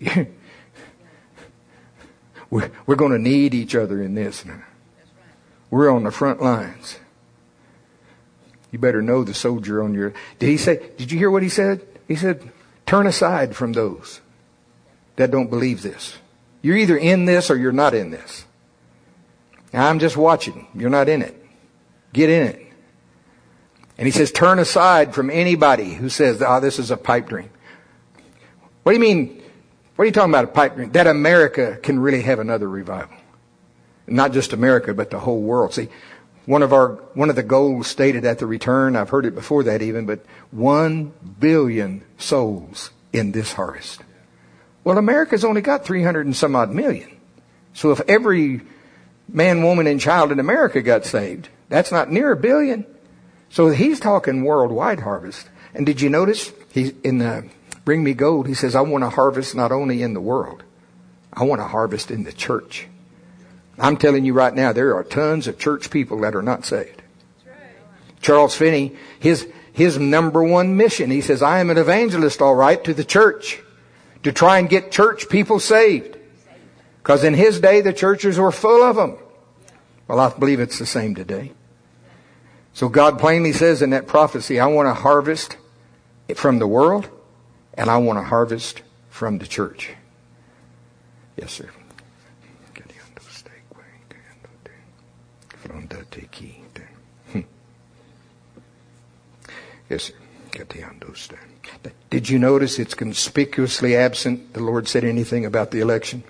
A: we're going to need each other in this now. We're on the front lines. You better know the soldier on your... Did you hear what he said? He said, turn aside from those that don't believe this. You're either in this or you're not in this. Now, I'm just watching. You're not in it. Get in it. And he says, turn aside from anybody who says, this is a pipe dream. What do you mean? What are you talking about, a pipe dream? That America can really have another revival. Not just America, but the whole world. See, one of the goals stated at the return, I've heard it before that even, but 1 billion souls in this harvest. Well, America's only got 300 and some odd million. So if every man, woman, and child in America got saved, that's not near 1 billion. So he's talking worldwide harvest. And did you notice he's in Bring Me Gold, he says, I want to harvest not only in the world, I want to harvest in the church. I'm telling you right now, there are tons of church people that are not saved. Charles Finney, his number one mission, he says, I am an evangelist, all right, to the church, to try and get church people saved. Because in his day, the churches were full of them. Well, I believe it's the same today. So God plainly says in that prophecy, I want to harvest from the world, and I want to harvest from the church. Yes, sir. Yes, sir. Did you notice it's conspicuously absent? The Lord said anything about the election?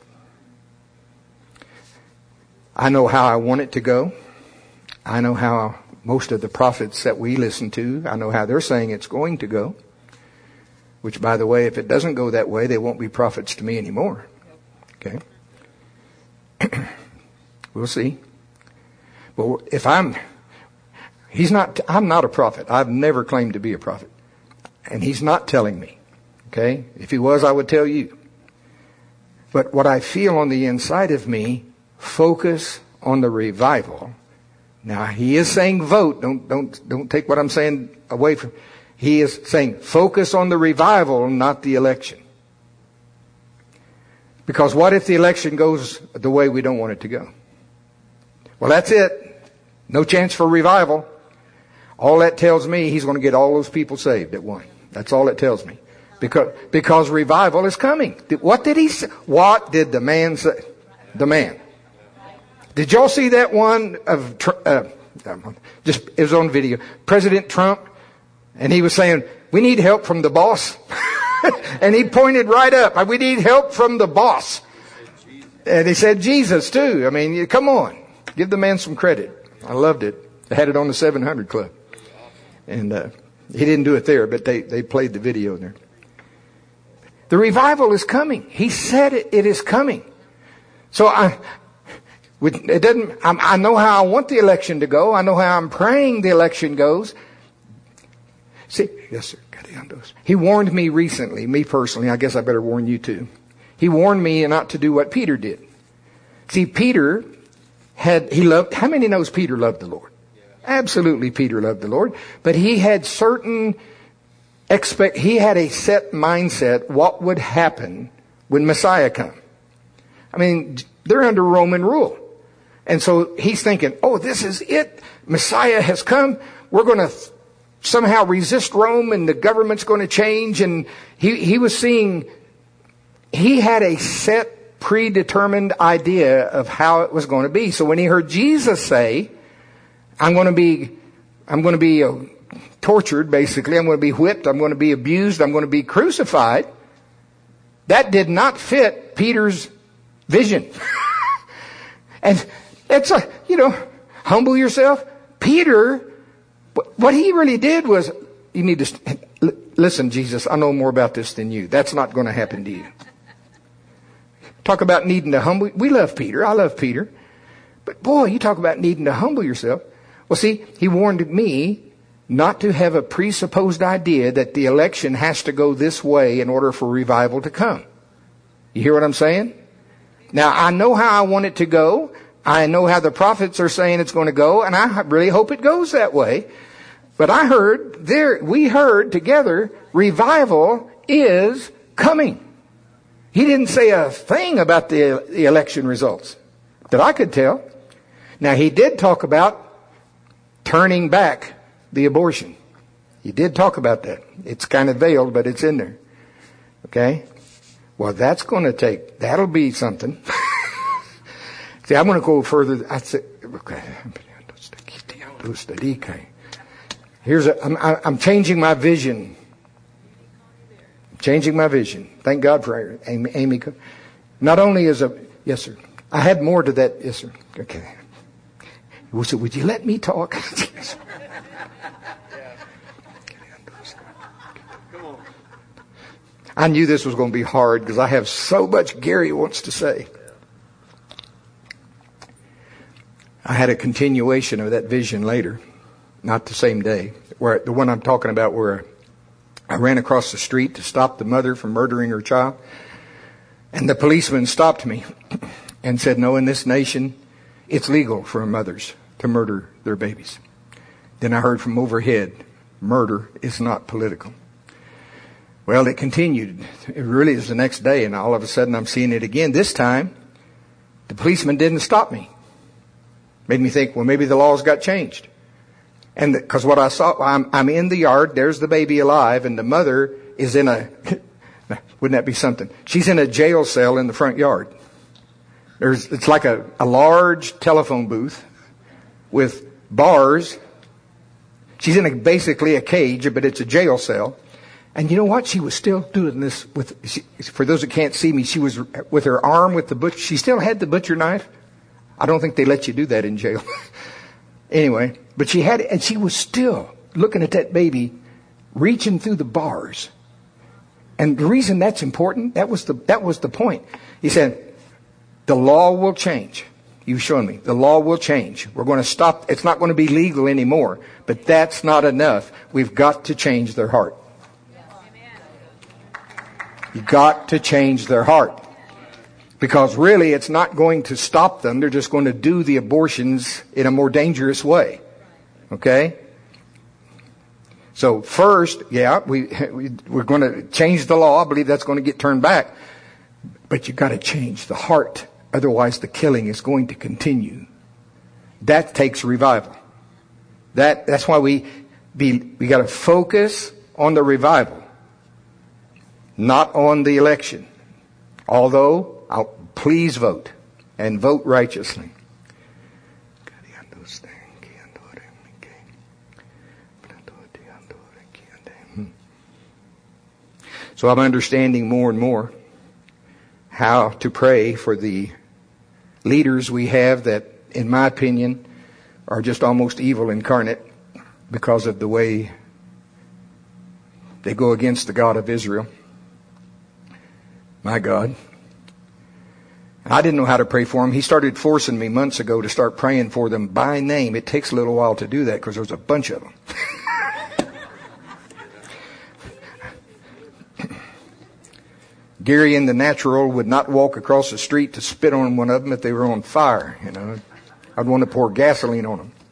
A: I know how I want it to go. I know how most of the prophets that we listen to, I know how they're saying it's going to go. Which, by the way, if it doesn't go that way, they won't be prophets to me anymore. Okay? We'll see. Well, I'm not a prophet. I've never claimed to be a prophet. And he's not telling me. Okay? If he was, I would tell you. But what I feel on the inside of me, focus on the revival. Now, he is saying vote. Don't take what I'm saying away from. He is saying focus on the revival, not the election. Because what if the election goes the way we don't want it to go? Well, that's it. No chance for revival. All that tells me, he's going to get all those people saved at once. That's all it tells me. Because revival is coming. What did he say? What did the man say? The man. Did y'all see that one of, it was on video, President Trump? And he was saying, we need help from the boss. And he pointed right up. We need help from the boss. And he said Jesus too. I mean, come on. Give the man some credit. I loved it. They had it on the 700 Club. And he didn't do it there, but they played the video there. The revival is coming. He said it is coming. So I know how I want the election to go. I know how I'm praying the election goes. See, yes, sir. He warned me recently, me personally. I guess I better warn you too. He warned me not to do what Peter did. See, Peter how many knows Peter loved the Lord? Absolutely, Peter loved the Lord. But he had he had a set mindset what would happen when Messiah come. I mean, they're under Roman rule. And so he's thinking, oh, this is it. Messiah has come. We're going to somehow resist Rome and the government's going to change. And he was seeing, he had a set predetermined idea of how it was going to be. So when he heard Jesus say, I'm going to be tortured, basically. I'm going to be whipped. I'm going to be abused. I'm going to be crucified. That did not fit Peter's vision. And it's humble yourself. Peter, what he really did was, you need to, listen, Jesus, I know more about this than you. That's not going to happen to you. Talk about needing to humble. We love Peter. I love Peter. But boy, you talk about needing to humble yourself. Well, see, he warned me not to have a presupposed idea that the election has to go this way in order for revival to come. You hear what I'm saying? Now, I know how I want it to go. I know how the prophets are saying it's going to go, and I really hope it goes that way. But we heard together, revival is coming. He didn't say a thing about the election results that I could tell. Now, he did talk about turning back the abortion. He did talk about that. It's kind of veiled, but it's in there. Okay? Well, that'll be something. See, I'm going to go further. I said, okay. I'm changing my vision. Changing my vision. Thank God for Amy. Not only yes, sir. I had more to that. Yes, sir. Okay. So would you let me talk? I knew this was going to be hard because I have so much Gary wants to say. I had a continuation of that vision later, not the same day, where the one I'm talking about where I ran across the street to stop the mother from murdering her child. And the policeman stopped me and said, no, in this nation, it's legal for mothers to murder their babies. Then I heard from overhead, murder is not political. Well, it continued. It really is the next day, and all of a sudden I'm seeing it again. This time, the policeman didn't stop me. Made me think, well, maybe the laws got changed. And because what I saw, I'm in the yard, there's the baby alive, and the mother is in wouldn't that be something? She's in a jail cell in the front yard. It's like a large telephone booth with bars. She's in basically a cage, but it's a jail cell. And you know what? She was still doing this for those that can't see me, she was with her arm with the butcher. She still had the butcher knife. I don't think they let you do that in jail. Anyway, but she had it, and she was still looking at that baby, reaching through the bars. And the reason that's important, that was the point. He said, the law will change. You've shown me. The law will change. We're going to stop. It's not going to be legal anymore. But that's not enough. We've got to change their heart. You've got to change their heart. Because really, it's not going to stop them. They're just going to do the abortions in a more dangerous way. Okay? So first, we're going to change the law. I believe that's going to get turned back. But you've got to change the heart. Otherwise, the killing is going to continue. That takes revival. That's why we got to focus on the revival, not on the election. Although, please vote and vote righteously. So I'm understanding more and more how to pray for the leaders we have that, in my opinion, are just almost evil incarnate because of the way they go against the God of Israel. My God. I didn't know how to pray for them. He started forcing me months ago to start praying for them by name. It takes a little while to do that because there's a bunch of them. Gary in the natural would not walk across the street to spit on one of them if they were on fire. I'd want to pour gasoline on them.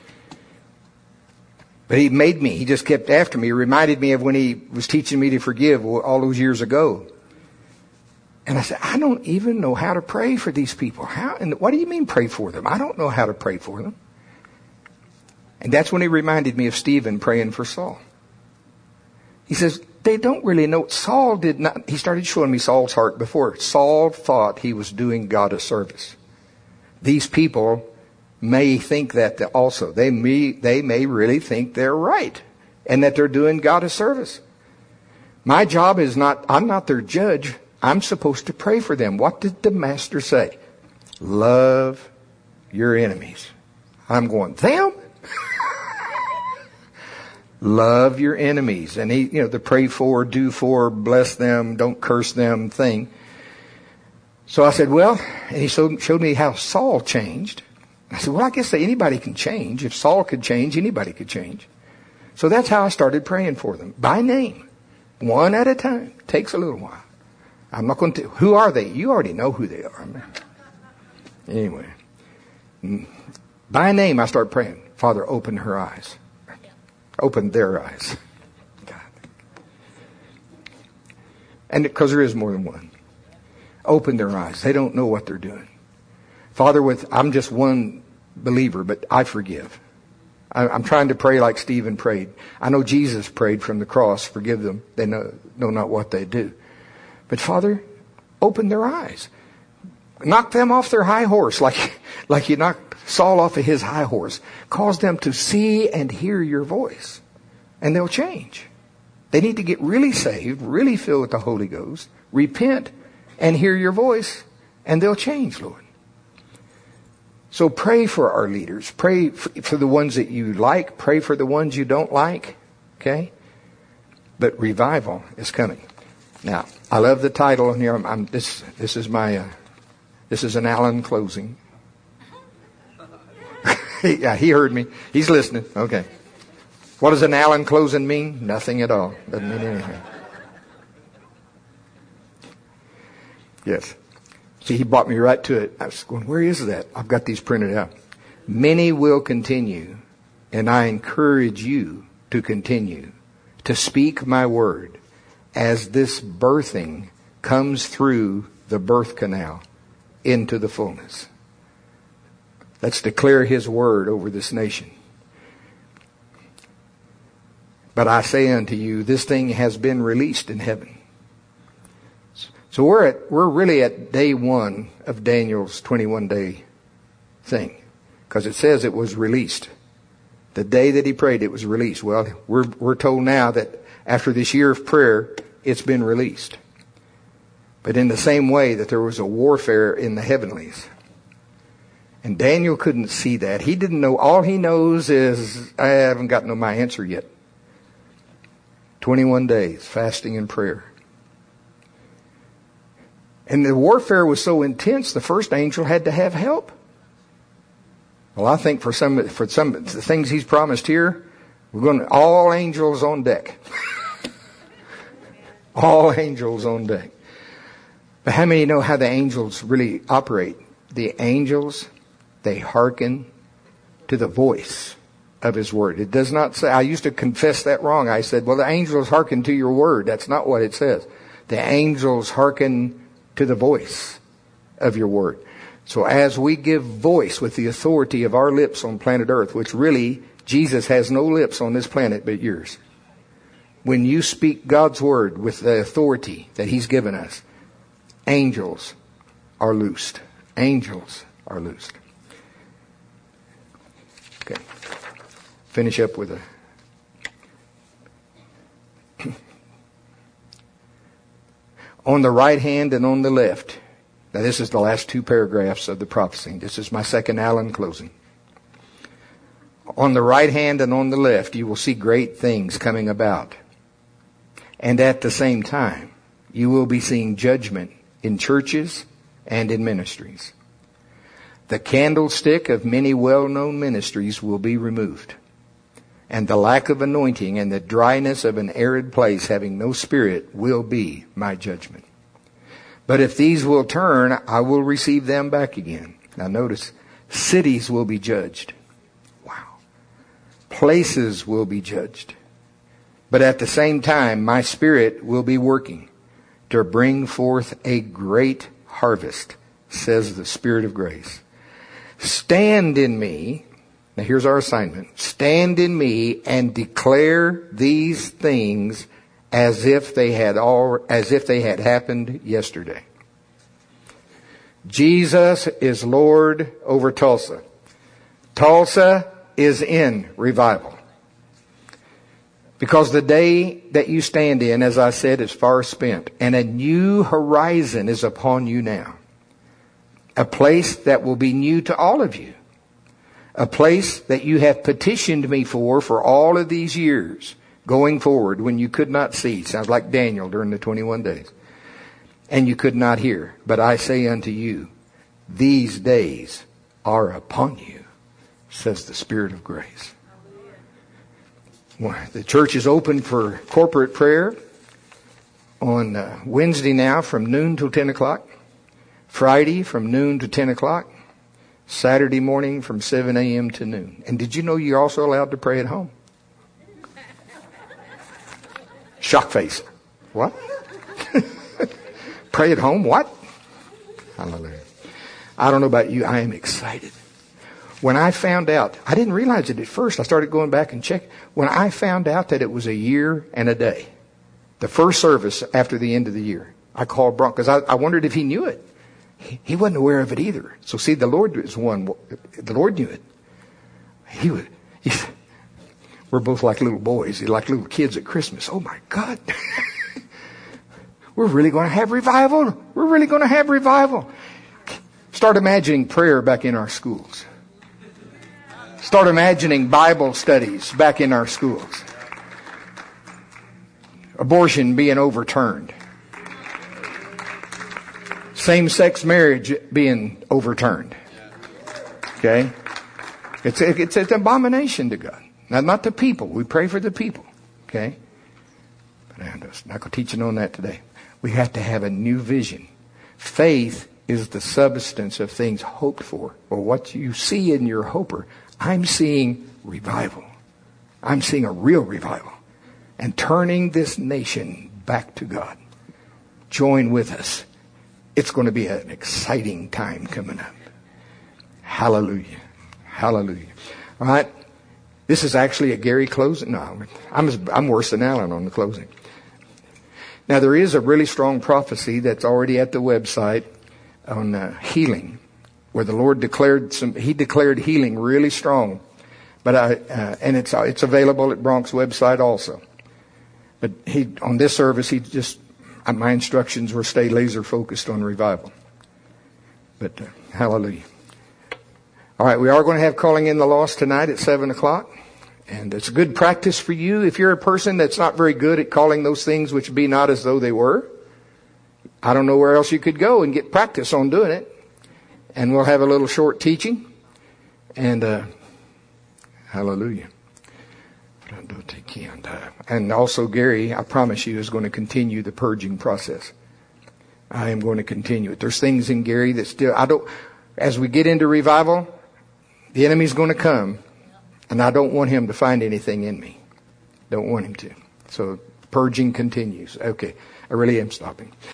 A: But he just kept after me. He reminded me of when he was teaching me to forgive all those years ago. And I said, I don't even know how to pray for these people. What do you mean pray for them? I don't know how to pray for them. And that's when he reminded me of Stephen praying for Saul. He says, they don't really know. Saul did not. He started showing me Saul's heart before. Saul thought he was doing God a service. These people may think that also. They may really think they're right and that they're doing God a service. My job is I'm not their judge. I'm supposed to pray for them. What did the Master say? Love your enemies. I'm going, them? Love your enemies. And the pray for, do for, bless them, don't curse them thing. So I said, and he showed me how Saul changed. I said, well, I guess anybody can change. If Saul could change, anybody could change. So that's how I started praying for them. By name. One at a time. Takes a little while. I'm not going to... Who are they? You already know who they are. Anyway. By name, I start praying. Father, open her eyes. Open their eyes. God. And because there is more than one. Open their eyes. They don't know what they're doing. Father, I'm just one believer, but I forgive. I'm trying to pray like Stephen prayed. I know Jesus prayed from the cross, forgive them. They know not what they do. But Father, open their eyes. Knock them off their high horse like you knocked Saul off of his high horse. Cause them to see and hear your voice. And they'll change. They need to get really saved, really filled with the Holy Ghost, repent, and hear your voice, and they'll change, Lord. So pray for our leaders. Pray for the ones that you like. Pray for the ones you don't like. Okay? But revival is coming. Now, I love the title on here. This is an Allen closing. Yeah, he heard me. He's listening. Okay. What does an Allen closing mean? Nothing at all. Doesn't mean anything. Yes. See, he brought me right to it. I was going, where is that? I've got these printed out. Many will continue, and I encourage you to continue to speak my word as this birthing comes through the birth canal into the fullness. Let's declare his word over this nation. But I say unto you, this thing has been released in heaven. So we're really at day one of Daniel's 21-day thing. Because it says it was released. The day that he prayed, it was released. Well, we're told now that after this year of prayer, it's been released. But in the same way that there was a warfare in the heavenlies. And Daniel couldn't see that. He didn't know. All he knows is, I haven't gotten my answer yet. 21 days, fasting and prayer. And the warfare was so intense, the first angel had to have help. Well, I think for some of the things he's promised here, we're going to all angels on deck. All angels on deck. But how many know how the angels really operate? The angels, they hearken to the voice of his word. It does not say, I used to confess that wrong. I said, well, the angels hearken to your word. That's not what it says. The angels hearken to the voice of your word. So as we give voice with the authority of our lips on planet Earth, which really, Jesus has no lips on this planet but yours. When you speak God's word with the authority that he's given us, angels are loosed. Angels are loosed. Okay. Finish up with on the right hand and on the left. Now this is the last two paragraphs of the prophecy. This is my second Allen closing. On the right hand and on the left, you will see great things coming about. And at the same time, you will be seeing judgment in churches and in ministries. The candlestick of many well-known ministries will be removed. And the lack of anointing and the dryness of an arid place having no spirit will be my judgment. But if these will turn, I will receive them back again. Now notice, cities will be judged. Wow. Places will be judged. But at the same time, my spirit will be working to bring forth a great harvest, says the Spirit of grace. Stand in me. Now here's our assignment. Stand in me and declare these things as if they had happened yesterday. Jesus is Lord over Tulsa. Tulsa is in revival. Because the day that you stand in, as I said, is far spent. And a new horizon is upon you now. A place that will be new to all of you. A place that you have petitioned me for all of these years going forward when you could not see. Sounds like Daniel during the 21 days. And you could not hear. But I say unto you, these days are upon you. says the Spirit of grace. Well, the church is open for corporate prayer on Wednesday now from noon till 10 o'clock. Friday from noon to 10 o'clock. Saturday morning from 7 a.m. to noon. And did you know you're also allowed to pray at home? Shock face. What? Pray at home? What? Hallelujah. I don't know about you. I am excited. When I found out, I didn't realize it at first. I started going back and checking. When I found out that it was a year and a day, the first service after the end of the year, I called Bronk because I wondered if he knew it. He wasn't aware of it either. So see, the Lord is one. The Lord knew it. We're both like little boys. Like little kids at Christmas. Oh my God. We're really going to have revival. We're really going to have revival. Start imagining prayer back in our schools. Start imagining Bible studies back in our schools. Abortion being overturned. Same-sex marriage being overturned. Okay? It's an abomination to God. Now, not the people. We pray for the people. Okay? But I'm not going to teach you on that today. We have to have a new vision. Faith is the substance of things hoped for. Or what you see in your hoper. I'm seeing revival. I'm seeing a real revival. And turning this nation back to God. Join with us. It's going to be an exciting time coming up. Hallelujah. Hallelujah. All right. This is actually a Gary closing. No, I'm worse than Alan on the closing. Now, there is a really strong prophecy that's already at the website on healing, where the Lord declared healing really strong. But and it's available at Bronk's website also. But on this service, my instructions were stay laser focused on revival. But hallelujah. All right, we are going to have Calling in the Lost tonight at 7 o'clock. And it's good practice for you. If you're a person that's not very good at calling those things which be not as though they were, I don't know where else you could go and get practice on doing it. And we'll have a little short teaching. And hallelujah. And also Gary, I promise you, is going to continue the purging process. I am going to continue it. There's things in Gary that still, as we get into revival, the enemy's going to come. And I don't want him to find anything in me. Don't want him to. So purging continues. Okay. I really am stopping.